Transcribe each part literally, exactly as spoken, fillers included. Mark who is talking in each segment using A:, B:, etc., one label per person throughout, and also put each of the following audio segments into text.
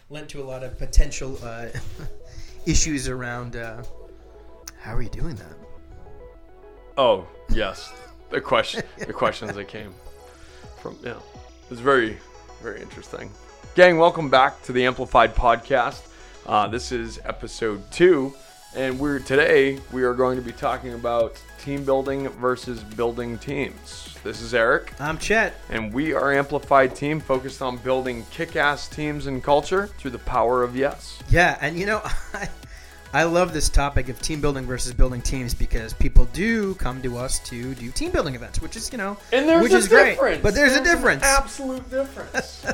A: lent to a lot of potential uh, issues around. Uh, how are you doing that?
B: Oh yes, the question, the questions that came from yeah, it was very, very interesting. Gang, welcome back to the Amplified Podcast. Uh, this is episode two, and we're today we are going to be talking about team building versus building teams. This is Eric.
A: I'm Chet.
B: And we are Amplified Team, focused on building kick-ass teams and culture through the power of yes.
A: Yeah, and you know, I, I love this topic of team building versus building teams because people do come to us to do team building events, which is, you know,
B: and there's
A: which
B: a
A: is
B: difference.
A: great. But there's,
B: there's
A: a difference.
B: An absolute difference.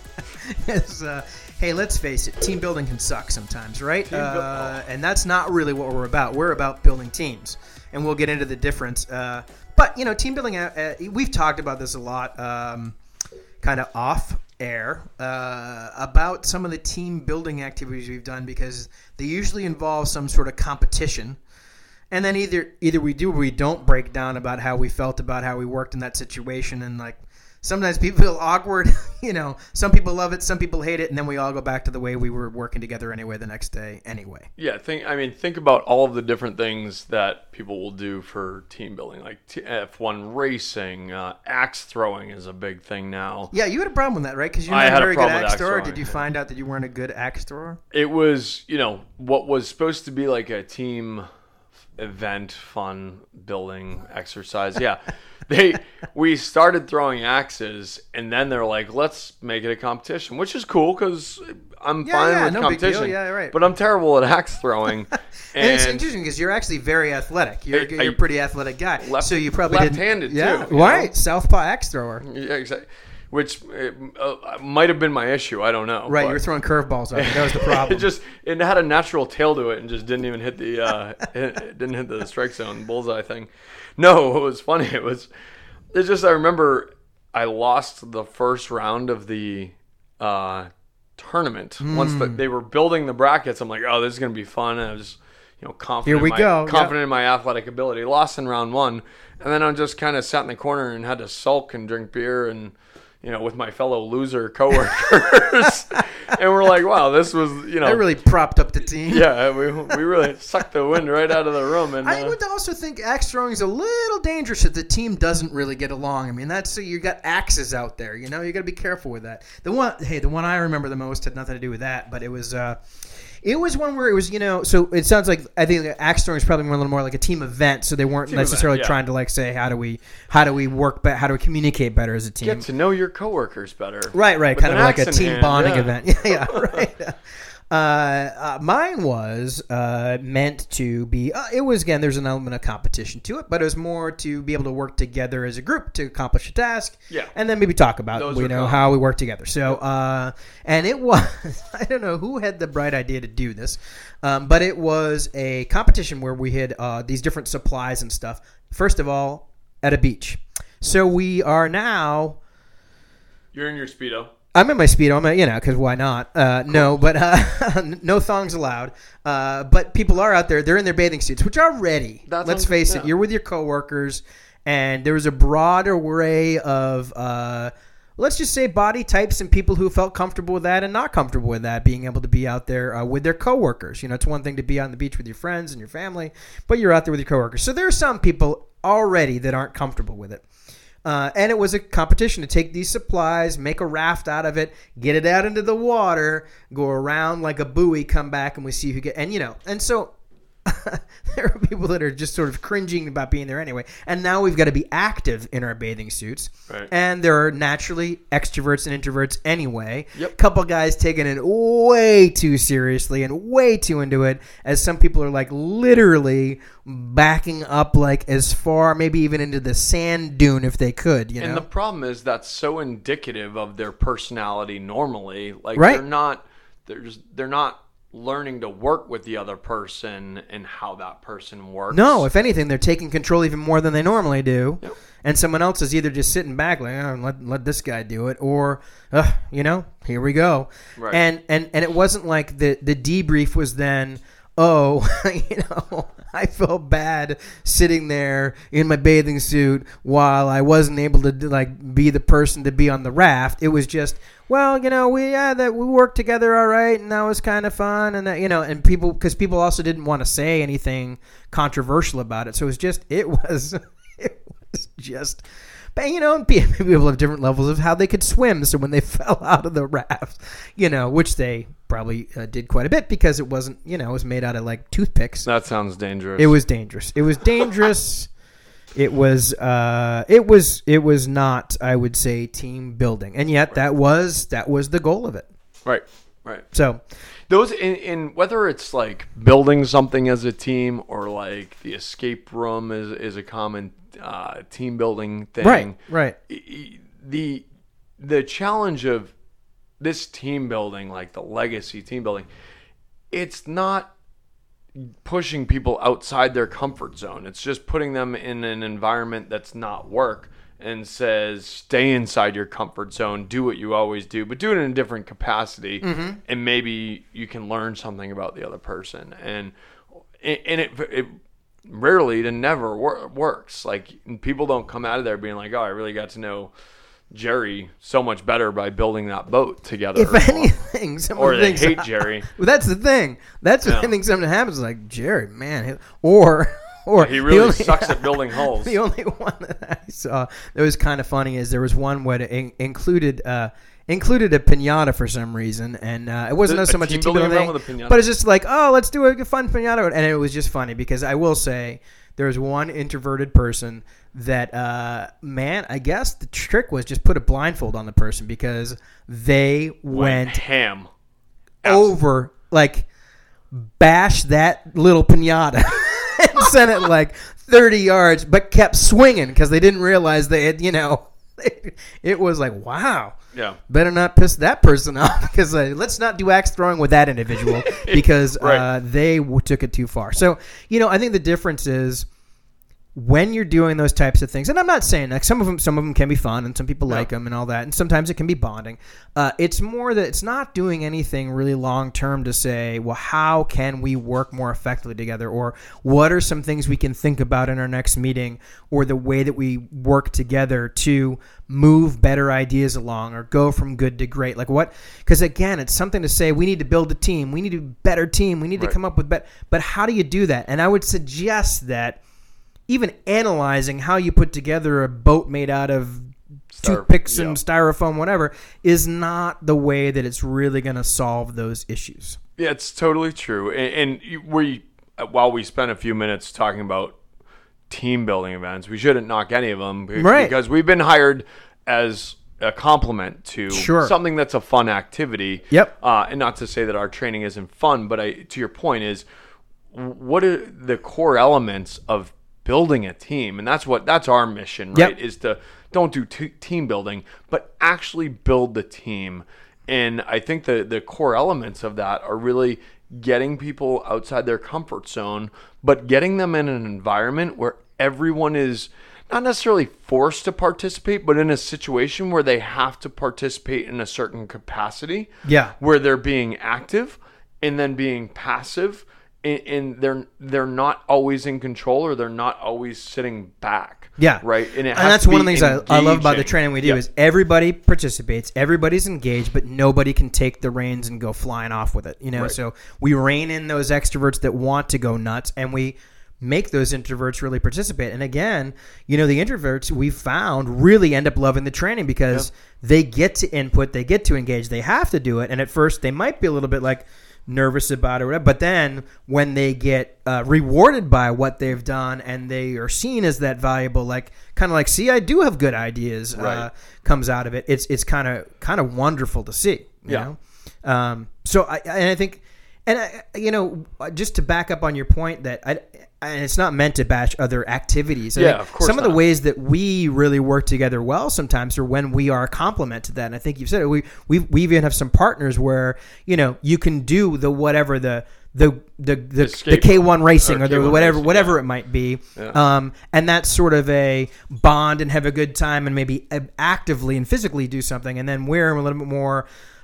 A: Yes, uh, hey, let's face it, team building can suck sometimes, right?
B: Team bu-
A: uh,
B: oh.
A: And that's not really what we're about. We're about building teams, and we'll get into the difference. Uh, but, you know, team building, uh, uh, we've talked about this a lot, um, kind of off air, uh, about some of the team building activities we've done because they usually involve some sort of competition. And then either either we do or we don't break down about how we felt about how we worked in that situation. And, like, sometimes people feel awkward. You know, some people love it, some people hate it, and then we all go back to the way we were working together anyway the next day anyway.
B: Yeah, think. I mean, think about all of the different things that people will do for team building, like F one racing, uh, axe throwing is a big thing now.
A: Yeah, you had a problem with that, right? Because you're
B: I
A: not
B: had
A: a
B: a
A: very good
B: problem with
A: axe
B: axe
A: thrower.
B: throwing.
A: Did you find out that you weren't a good axe thrower?
B: It was, you know, what was supposed to be like a team event, fun building exercise. Yeah. They we started throwing axes, and then they're like, let's make it a competition, which is cool because I'm
A: Yeah,
B: fine
A: yeah,
B: with
A: no big
B: competition.
A: deal. Yeah, right.
B: But I'm terrible at axe throwing.
A: And,
B: and
A: it's interesting because you're actually very athletic. You're,
B: I-
A: you're a
B: I-
A: pretty athletic guy.
B: Left-
A: so you probably
B: left-handed,
A: didn't, yeah,
B: too, you
A: right.
B: know?
A: Southpaw axe thrower.
B: Yeah, exactly. Which uh, might have been my issue. I don't know.
A: Right,
B: but
A: you were throwing curveballs at it. That was the problem.
B: it just it had a natural tail to it and just didn't even hit the uh, it, it didn't hit the strike zone bullseye thing. No, it was funny. It was it's just I remember I lost the first round of the uh, tournament. Mm. Once the, they were building the brackets, I'm like, oh, this is gonna be fun. And I was you know confident.
A: Here we
B: in my,
A: go.
B: Confident
A: yep.
B: in my athletic ability. Lost in round one, and then I just kind of sat in the corner and had to sulk and drink beer and. You know, with my fellow loser coworkers, and we're like, "Wow, this was you know."
A: That really propped up the team.
B: Yeah, we we really sucked the wind right out of the room. And
A: I
B: uh,
A: would also think axe throwing is a little dangerous if the team doesn't really get along. I mean, that's so you got axes out there. You know, you got to be careful with that. The one, hey, the one I remember the most had nothing to do with that, but it was. Uh, It was one where it was, you know, so it sounds like I think axe throwing is probably more, a little more like a team event, so they weren't
B: Team
A: necessarily
B: event, yeah.
A: trying to like say how do we how do we work better, how do we communicate better as a team.
B: get to know your coworkers better.
A: Right, right,
B: With
A: kind
B: an
A: of like a
B: axe in
A: team
B: hand,
A: bonding
B: yeah.
A: event. Yeah, yeah, right. Uh, uh, mine was uh, meant to be. Uh, it was again. There's an element of competition to it, but it was more to be able to work together as a group to accomplish a task.
B: Yeah.
A: and then maybe talk about
B: Those
A: you
B: were
A: know
B: common.
A: how we work together. So, uh, and it was. I don't know who had the bright idea to do this, um, but it was a competition where we had uh, these different supplies and stuff. First of all, at a beach. So we are now.
B: You're in your Speedo.
A: I'm in my Speedo, I'm a, you know, because why not? Uh, no, but uh, no thongs allowed. Uh, but people are out there. They're in their bathing suits, which are ready.
B: That's
A: Let's
B: un-
A: face
B: yeah.
A: it. You're with your coworkers, and there was a broad array of, uh, let's just say, body types and people who felt comfortable with that and not comfortable with that, being able to be out there uh, with their coworkers. You know, it's one thing to be on the beach with your friends and your family, but you're out there with your coworkers. So there are some people already that aren't comfortable with it. Uh, and it was a competition to take these supplies, make a raft out of it, get it out into the water, go around like a buoy, come back, and we see who get. And you know, and so there are people that are just sort of cringing about being there anyway. And now we've got to be active in our bathing suits.
B: Right.
A: And there are naturally extroverts and introverts anyway.
B: Yep.
A: Couple guys taking it way too seriously and way too into it, as some people are like literally backing up like as far, maybe even into the sand dune if they could, you know?
B: And the problem is that's so indicative of their personality normally. Like
A: Right.
B: they're not they're just they're not learning to work with the other person and how that person works.
A: No, if anything, they're taking control even more than they normally do.
B: Yep.
A: And someone else is either just sitting back like, oh, let, let this guy do it, or, uh, you know, here we go.
B: Right.
A: And, and and it wasn't like the, the debrief was then, oh, you know, I felt bad sitting there in my bathing suit while I wasn't able to like be the person to be on the raft. It was just, well, you know, we yeah that we worked together all right, and that was kind of fun, and that, you know, and people because people also didn't want to say anything controversial about it, so it was just it was it was just. But, you know, people have different levels of how they could swim. So when they fell out of the raft, you know, which they probably uh, did quite a bit because it wasn't, you know, it was made out of like toothpicks.
B: That sounds dangerous.
A: It was dangerous. It was dangerous. it was, uh, it was, it was not, I would say, team building. And yet
B: right.
A: that was, that was the goal of it.
B: Right. Right.
A: So
B: those in, in whether it's like building something as a team or like the escape room is, is a common uh, team building thing.
A: Right. Right.
B: The, the challenge of this team building, like the legacy team building, it's not pushing people outside their comfort zone. It's just putting them in an environment that's not work and says, stay inside your comfort zone, do what you always do, but do it in a different capacity, mm-hmm. and maybe you can learn something about the other person. And and it, it rarely to never wor- works. Like, people don't come out of there being like, oh, I really got to know Jerry so much better by building that boat together.
A: If anything,
B: or they hate Jerry.
A: Well, that's the thing. That's what yeah. I think something happens. Like, Jerry, man, or or
B: yeah, he really
A: only,
B: sucks at building hulls.
A: The only one that I saw that was kind of funny is there was one where it in, included uh, included a pinata for some reason, and uh, it wasn't
B: a,
A: so
B: a
A: much
B: team
A: a team building thing,
B: with a
A: but it's just like, oh, let's do a fun pinata, and it was just funny because I will say there was one introverted person that, uh, man, I guess the trick was just put a blindfold on the person because they went,
B: went ham
A: over, like, bash that little pinata and sent it like thirty yards, but kept swinging because they didn't realize they had, you know, it was like, wow.
B: Yeah.
A: Better not piss that person off because uh, let's not do axe throwing with that individual because right. uh, they w- took it too far. So, you know, I think the difference is when you're doing those types of things, and I'm not saying like some of them, some of them can be fun and some people yeah. like them and all that, and sometimes it can be bonding. Uh, it's more that it's not doing anything really long term to say, well, how can we work more effectively together, or what are some things we can think about in our next meeting, or the way that we work together to move better ideas along or go from good to great. Like what? Because again, it's something to say we need to build a team, we need a better team, we need right. to come up with better. But how do you do that? And I would suggest that even analyzing how you put together a boat made out of Styro- toothpicks and yeah. styrofoam, whatever, is not the way that it's really going to solve those issues. Yeah,
B: it's totally true. And, and we, while we spent a few minutes talking about team building events, we shouldn't knock any of them
A: right.
B: because we've been hired as a complement to
A: sure.
B: something that's a fun activity.
A: Yep.
B: Uh, and not to say that our training isn't fun, but I, to your point is, what are the core elements of building a team? And that's what that's our mission, right?
A: Yep.
B: Is to don't do t- team building, but actually build the team. And I think the the core elements of that are really getting people outside their comfort zone, but getting them in an environment where everyone is not necessarily forced to participate, but in a situation where they have to participate in a certain capacity.
A: Yeah.
B: Where they're being active and then being passive. And they're they're not always in control, or they're not always sitting back.
A: Yeah,
B: right. And, it has
A: and that's
B: to
A: one of the things I, I love about the
B: engaging.
A: training we do
B: yep.
A: is everybody participates, everybody's engaged, but nobody can take the reins and go flying off with it. You know,
B: right.
A: so we rein in those extroverts that want to go nuts, and we make those introverts really participate. And again, you know, the introverts we found really end up loving the training because yep. they get to input, they get to engage, they have to do it, and at first they might be a little bit like nervous about it, but then when they get uh, rewarded by what they've done and they are seen as that valuable, like kind of like, see, I do have good ideas,
B: right.
A: uh, comes out of it. It's it's kind of kind of wonderful to see. You
B: yeah.
A: know? Um, so I and I think, and I, you know, just to back up on your point that I. And it's not meant to bash other activities. I
B: yeah,
A: think
B: of course
A: some
B: not.
A: of the ways that we really work together well sometimes are when we are a complement to that. And I think you've said it. We we we even have some partners where, you know, you can do the whatever the the the the, the K one racing or, or the whatever racing, whatever
B: yeah.
A: it might be.
B: Yeah.
A: Um, and that's sort of a bond and have a good time and maybe actively and physically do something. And then we're a little bit more,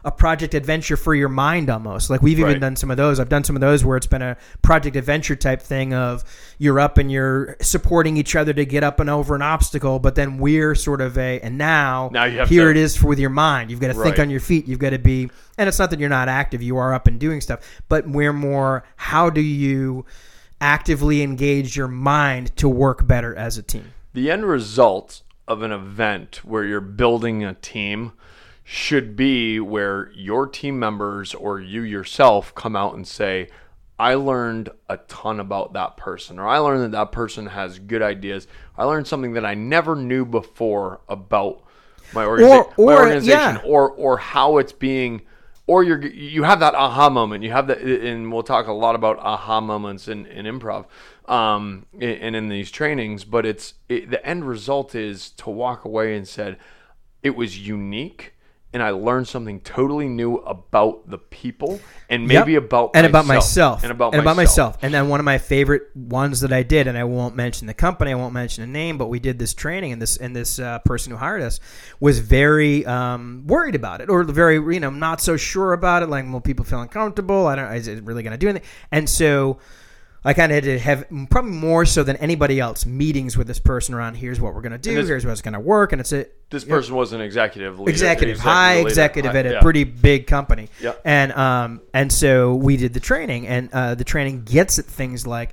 A: a project adventure for your mind almost. Like we've even
B: Right.
A: done some of those. I've done some of those where it's been a project adventure type thing of you're up and you're supporting each other to get up and over an obstacle, but then we're sort of a, and now,
B: Now you have
A: here
B: to-
A: it is for with your mind. You've got to think
B: Right.
A: on your feet. You've got to be, and it's not that you're not active. You are up and doing stuff, but we're more, how do you actively engage your mind to work better as a team?
B: The end result of an event where you're building a team should be where your team members or you yourself come out and say, I learned a ton about that person, or I learned that that person has good ideas. I learned something that I never knew before about my, organiza-
A: Or-
B: my
A: or,
B: organization,
A: yeah.
B: or or how it's being, or you're you have that aha moment. You have that, and we'll talk a lot about aha moments in, in improv, um, and in these trainings. But it's it, the end result is to walk away and said, it was unique. And I learned something totally new about the people, and maybe
A: Yep.
B: about
A: and
B: myself,
A: about myself
B: and about
A: and
B: myself.
A: about myself. And then one of my favorite ones that I did, and I won't mention the company, I won't mention a name, but we did this training, and this and this uh, person who hired us was very um, worried about it, or very you know not so sure about it. Like, well, people feel uncomfortable. I don't. Is it really going to do anything? And so I kind of had to have, probably more so than anybody else, meetings with this person around, here's what we're going to do,
B: this-
A: here's what's going to work, and it's a
B: This person was an executive leader.
A: executive,
B: executive
A: high
B: leader.
A: executive
B: High-
A: at a
B: yeah.
A: pretty big company.
B: Yeah.
A: And um and so we did the training, and uh, the training gets at things like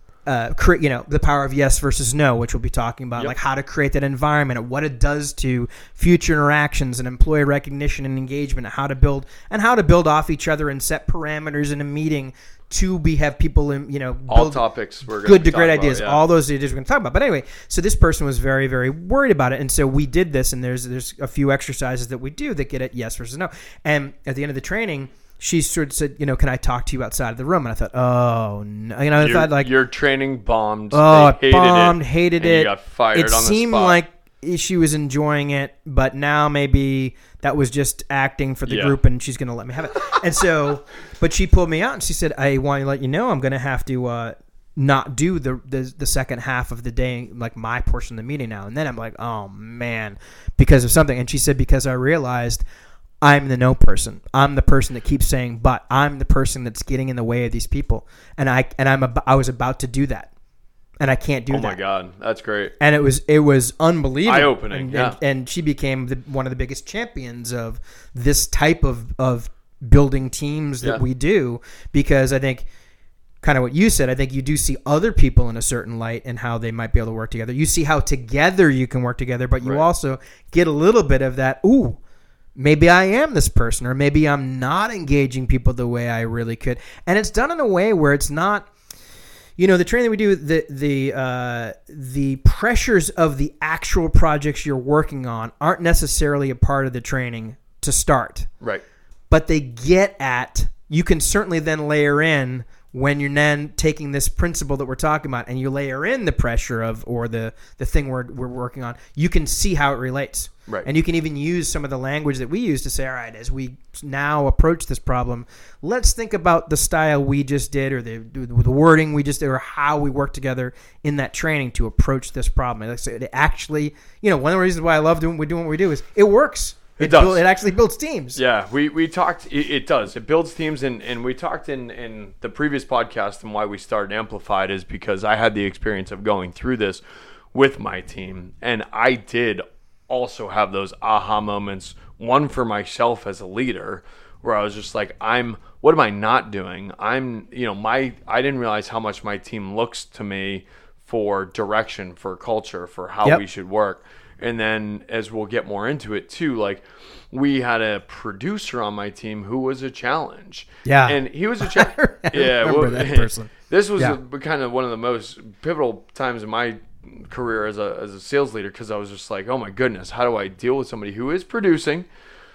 A: uh cre- you know the power of yes versus no, which we'll be talking about,
B: Yep.
A: like how to create that environment and what it does to future interactions and employee recognition and engagement, and how to build and how to build off each other and set parameters in a meeting to be have people in you know
B: All
A: build,
B: topics we're gonna
A: good
B: be
A: to great
B: talking
A: ideas.
B: about, yeah.
A: All those ideas we're going to talk about. But anyway, so this person was very, very worried about it, and so we did this. And there's there's a few exercises that we do that get at yes versus no. And at the end of the training, she sort of said, you know, can I talk to you outside of the room? And I thought, oh no, you know, I
B: Your,
A: thought like,
B: your training bombed.
A: oh,
B: They
A: it
B: hated
A: bombed,
B: it,
A: hated
B: and
A: it.
B: You got fired
A: it
B: on the
A: seemed
B: spot.
A: like she was enjoying it, but now maybe that was just acting for the
B: Yeah.
A: group, and she's going to let me have it. And so, but she pulled me out and she said, I want to let you know I'm going to have to uh, not do the, the the second half of the day, like my portion of the meeting now. And then I'm like, oh man, because of something. And she said, because I realized I'm the no person. I'm the person that keeps saying, but I'm the person that's getting in the way of these people. And I and I'm ab- I was about to do that, and I can't do
B: oh
A: that.
B: my god, that's great.
A: And it was it was unbelievable,
B: Eye-opening,
A: and,
B: yeah.
A: and, and she became the, one of the biggest champions of this type of of building teams that
B: Yeah.
A: we do, because I think kind of what you said, I think you do see other people in a certain light and how they might be able to work together. You see how together you can work together, but you
B: Right.
A: also get a little bit of that, ooh, maybe I am this person, or maybe I'm not engaging people the way I really could. And it's done in a way where it's not, you know, the training we do, the the uh, the pressures of the actual projects you're working on aren't necessarily a part of the training to start,
B: Right.
A: but they get at, you can certainly then layer in when you're then taking this principle that we're talking about and you layer in the pressure of, or the, the thing we're, we're working on, you can see how it relates.
B: Right.
A: And you can even use some of the language that we use to say, all right, as we now approach this problem, let's think about the style we just did, or the, the wording we just did, or how we work together in that training to approach this problem. Like I said, it actually, you know, one of the reasons why I love doing, we doing what we do is it works.
B: It does.
A: build- it actually builds teams.
B: Yeah, we, we talked, it, it does. It builds teams, and, and we talked in, in the previous podcast, and why we started Amplified is because I had the experience of going through this with my team, and I did also have those aha moments, one for myself as a leader, where I was just like, I'm, what am I not doing? I'm, you know, my, I didn't realize how much my team looks to me for direction, for culture, for how
A: Yep.
B: we should work. And then, as we'll get more into it too, like, we had a producer on my team who was a challenge.
A: Yeah.
B: And he was a challenge.
A: I
B: yeah.
A: remember
B: well,
A: that person.
B: This was
A: Yeah.
B: a, kind of one of the most pivotal times in my career as a as a sales leader, because I was just like, oh my goodness, how do I deal with somebody who is producing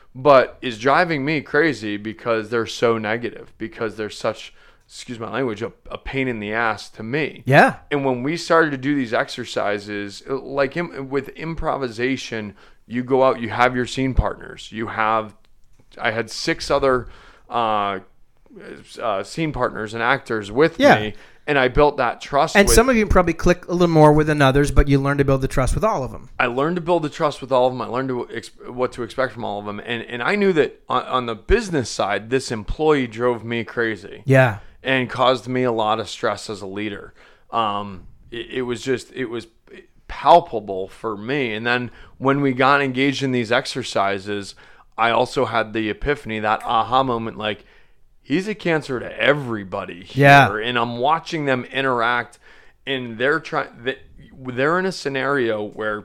B: but is driving me crazy because they're so negative, because they're such, excuse my language, a, a pain in the ass to me.
A: Yeah.
B: And when we started to do these exercises, like im- with improvisation, you go out, you have your scene partners. You have, I had six other uh, uh, scene partners and actors with
A: Yeah.
B: me, And I built that trust.
A: And
B: with,
A: some of you probably click a little more with than others, but you learn to build the trust with all of them.
B: I learned to build the trust with all of them. I learned to ex- what to expect from all of them. And and I knew that on, on the business side, this employee drove me crazy.
A: Yeah.
B: And caused me a lot of stress as a leader. Um, it, it was just, it was palpable for me. And then when we got engaged in these exercises, I also had the epiphany, that aha moment, like, he's a cancer to everybody here.
A: Yeah.
B: And I'm watching them interact, and they're trying, they're in a scenario where,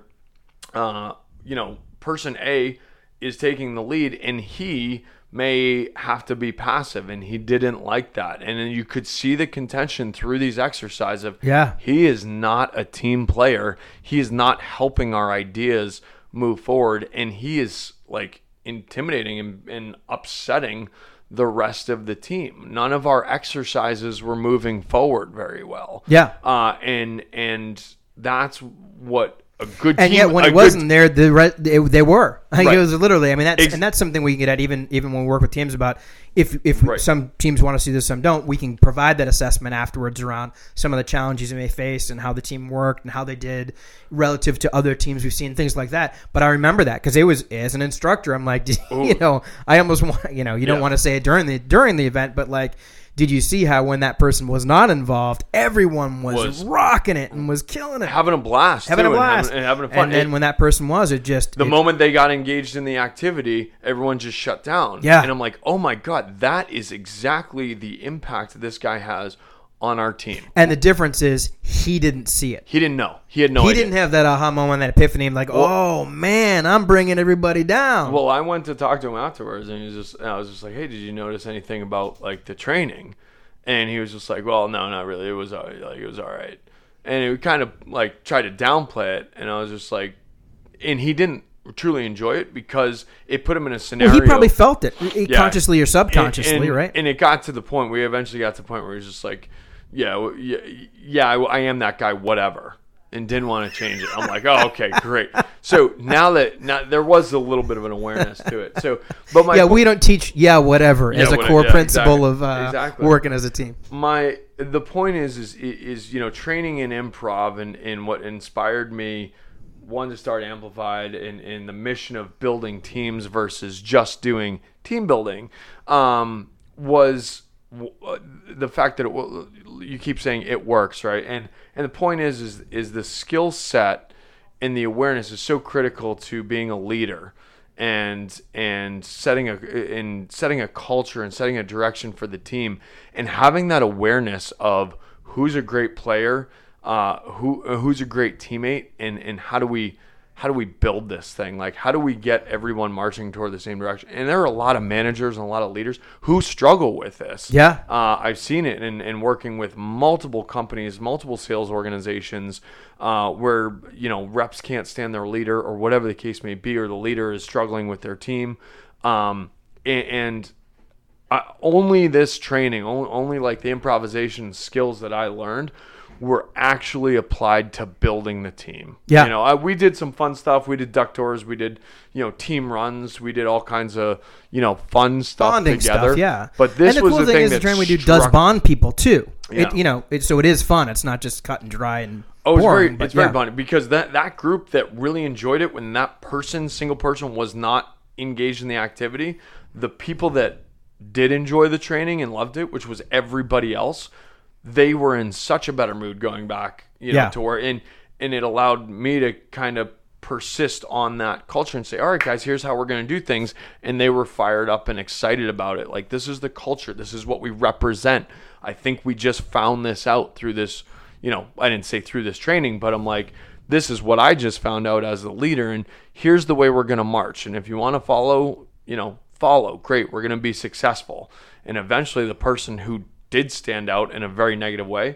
B: uh, you know, person A is taking the lead, and he may have to be passive, and he didn't like that. And then you could see the contention through these exercises of,
A: yeah,
B: he is not a team player. He is not helping our ideas move forward, and he is like intimidating and, and upsetting the rest of the team. None of our exercises were moving forward very well.
A: Yeah.
B: Uh, and and that's what a good
A: and
B: team...
A: yet when it
B: good,
A: wasn't there, the re- they, they were. I think
B: right.
A: it was literally, I mean, that's,
B: Ex-
A: and that's something we can get at even even when we work with teams about if if
B: Right.
A: some teams want to see this, some don't, we can provide that assessment afterwards around some of the challenges they may face and how the team worked and how they did relative to other teams we've seen, things like that. But I remember that because it was, as an instructor, I'm like, you know, I almost want, you know, you don't
B: Yeah.
A: want to say it during the during the event, but like, did you see how when that person was not involved, everyone was,
B: Was-
A: rocking it and was killing it,
B: having a blast.
A: having
B: too,
A: a blast,
B: And having, and having fun.
A: And then
B: It-
A: when that person was, it just
B: the
A: it,
B: moment they got engaged in the activity, everyone just shut down.
A: Yeah.
B: And I'm like, oh my God, that is exactly the impact this guy has on our team.
A: And the difference is he didn't see it.
B: He didn't know. He had no
A: he
B: idea.
A: didn't have that aha moment, that epiphany. I'm like, oh man, I'm bringing everybody down.
B: Well, I went to talk to him afterwards, and he was just, and I was just like, hey, did you notice anything about like the training? And he was just like, well, no, not really. It was all right. Like, it was all right. And it kind of like tried to downplay it. And I was just like, and he didn't truly enjoy it because it put him in a scenario.
A: well, he probably felt it,
B: Yeah.
A: consciously or subconsciously,
B: and, and,
A: right?
B: And it got to the point, we eventually got to the point where he was just like, yeah, well, yeah, yeah, I, I am that guy, whatever. And didn't want to change it. I'm like, oh, okay, great. So now that now there was a little bit of an awareness to it. So, but my
A: yeah, we don't teach yeah whatever
B: Yeah,
A: as a
B: what-
A: core
B: yeah,
A: principle
B: exactly.
A: of uh,
B: Exactly.
A: working as a team.
B: my the point is is is you know, training in improv and, and what inspired me, one, to start Amplified in, in the mission of building teams versus just doing team building, um, was w- the fact that it, w- you keep saying it works, right? And and the point is is is the skill set and the awareness is so critical to being a leader and and setting a in setting a culture and setting a direction for the team, and having that awareness of who's a great player, uh, who who's a great teammate, and and how do we how do we build this thing? Like, how do we get everyone marching toward the same direction? And there are a lot of managers and a lot of leaders who struggle with this.
A: Yeah.
B: Uh, I've seen it in, in working with multiple companies, multiple sales organizations, uh, where, you know, reps can't stand their leader or whatever the case may be, or the leader is struggling with their team. Um, and and I, only this training, only, only like the improvisation skills that I learned were actually applied to building the team.
A: Yeah.
B: You know, I, we did some fun stuff. We did duck tours. We did, you know, team runs. We did all kinds of, you know, fun stuff
A: Bonding
B: together.
A: stuff, yeah.
B: But this
A: and the
B: was
A: cool
B: the
A: thing
B: thing
A: is the
B: that
A: training we do does
B: struck-
A: bond people too.
B: Yeah.
A: It, you know, it, so it is fun. It's not just cut and dry and
B: Oh, it's
A: boring.
B: very,
A: but
B: it's very
A: yeah.
B: fun because that, that group that really enjoyed it, when that person, single person, was not engaged in the activity, the people that did enjoy the training and loved it, which was everybody else, they were in such a better mood going back, you know,
A: Yeah.
B: to where, and, and it allowed me to kind of persist on that culture and say, all right, guys, here's how we're going to do things. And they were fired up and excited about it. Like, this is the culture. This is what we represent. I think we just found this out through this, you know, I didn't say through this training, but I'm like, this is what I just found out as the leader. And here's the way we're going to march. And if you want to follow, you know, follow, great. We're going to be successful. And eventually the person who did stand out in a very negative way,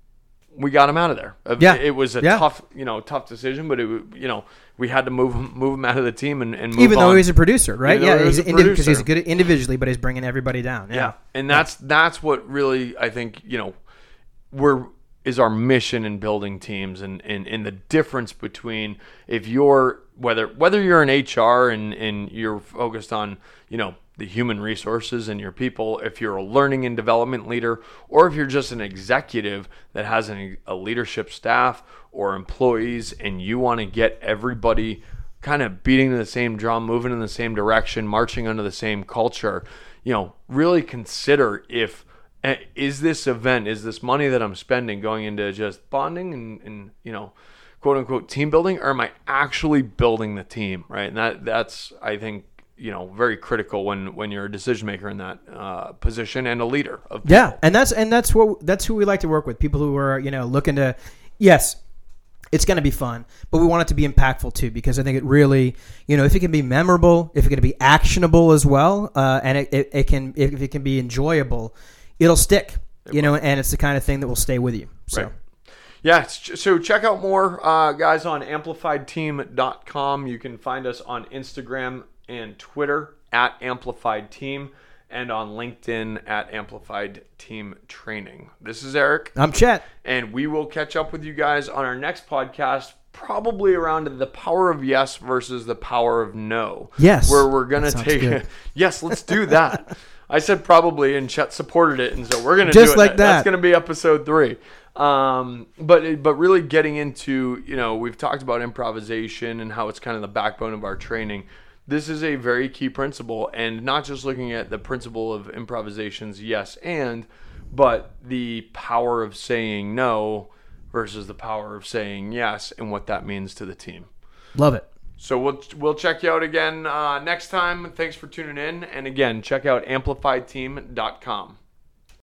B: we got him out of there.
A: Yeah.
B: It was a
A: Yeah.
B: tough, you know, tough decision, but it, you know, we had to move him, move him out of the team and, and move
A: Even though
B: on.
A: he's a producer, right?
B: Even though
A: Yeah,
B: he was
A: he's
B: a
A: because he's
B: producer.
A: good individually, but he's bringing everybody down. Yeah.
B: Yeah. And that's, that's what really, I think, you know, we're, is our mission in building teams, and, and, and the difference between if you're, whether, whether you're in H R and, and you're focused on, you know, the human resources and your people, if you're a learning and development leader, or if you're just an executive that has an, a leadership staff or employees and you want to get everybody kind of beating to the same drum, moving in the same direction, marching under the same culture, you know, really consider if, is this event, is this money that I'm spending going into just bonding and, and you know, quote unquote team building, or am I actually building the team, right? And that that's, I think, you know, very critical when, when you're a decision maker in that uh, position and a leader of people.
A: Yeah, and that's and that's what that's who we like to work with. People who are, you know, looking to, yes, it's going to be fun, but we want it to be impactful too, because I think it really, you know, if it can be memorable, if it can be actionable as well, uh, and it, it, it can if it can be enjoyable, it'll stick, it you will. know, and it's the kind of thing that will stay with you. So.
B: Right. Yeah, so check out more, uh, guys, on amplified team dot com. You can find us on Instagram and Twitter at Amplified Team, and on LinkedIn at Amplified Team Training. This is Eric.
A: I'm Chet.
B: And we will catch up with you guys on our next podcast, probably around the power of yes versus the power of no.
A: Yes.
B: Where we're going to take it. Yes, let's do that. I said probably, and Chet supported it, and so we're going to do it.
A: Just like that.
B: That's going to be episode three. Um, but but really getting into, you know, we've talked about improvisation and how it's kind of the backbone of our training. This is a very key principle, and not just looking at the principle of improvisations, yes, and, but the power of saying no versus the power of saying yes, and what that means to the team.
A: Love it.
B: So we'll we'll check you out again uh, next time. Thanks for tuning in, and again, check out amplified team dot com.